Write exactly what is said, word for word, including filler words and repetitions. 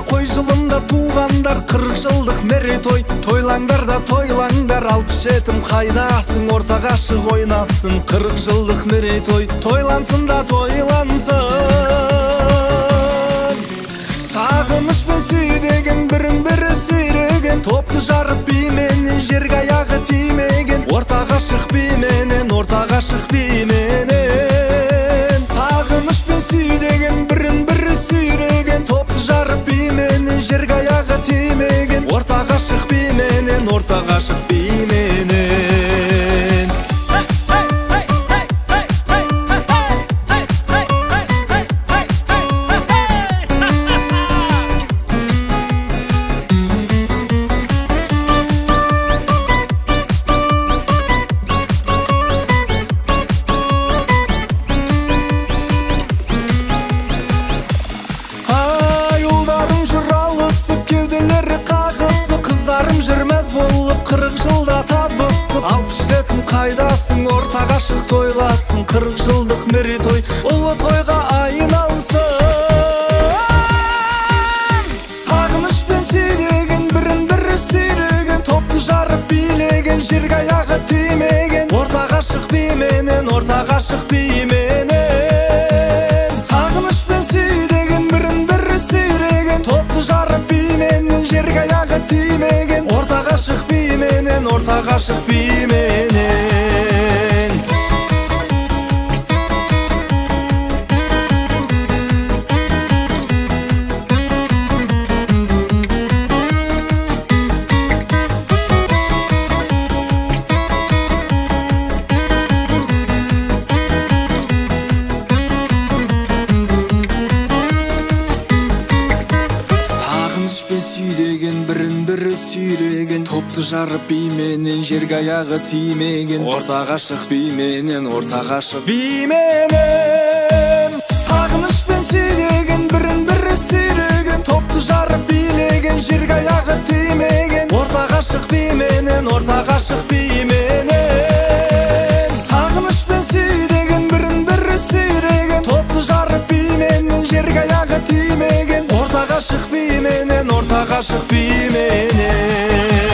қой жылында туғандар, қырық жылдық мерейтой. Тойлаңдар да тойлаңдар, алпыс жетім қайдасың, орта ғашық ойнасын. Қырық жылдық мерейтой, тойлансын да тойлансын. Сағынышпен сүйреген, бірін бірі сүйреген, топты жарып бименен, жерге аяғы тимеген. Орта ғашық бименен, орта ғашық бименен. Сағынышпен сүйреген, бірін бірі сүйреген, топты жарып бименен, жерге аяғы тимеген. Орта ғашық бименен, орта ғашық бименен. Қыздарым жүрмәз болып, қырық жылда табысып. Алпыс жетім қайдасың, орта ғашық тойласын. Қырық жылдық мерейтой, ұлы тойға айналсын. Сағынышпен сүйреген, бірін бірі сүйреген, топты жарып билеген, жерге аяғы тимеген. Орта ғашық бименен, орта ғашық бименен. Сағынышпен сүйреген, бірін бірі сүйреген, топты жарып бименен, жерге аяғы тимеген. Орта ғашық бименен, орта ғашық бименен. Сүйреген, бірін бірі сүйреген, топты жарып бименен, жерге аяғы тимеген. Орта ғашық бименен, орта ғашық бименен. Сағынышпен сүйреген, бірін бірі сүйреген, топты жарып билеген, жерге аяғы тимеген. Орта ғашық бименен, орта ғашық бименен. Сағынышпен сүйреген, бірін бірі сүйреген, топты жарып бименен, жерге аяғы тимеген. Орта ғашық бименен, орта ғашық бименен.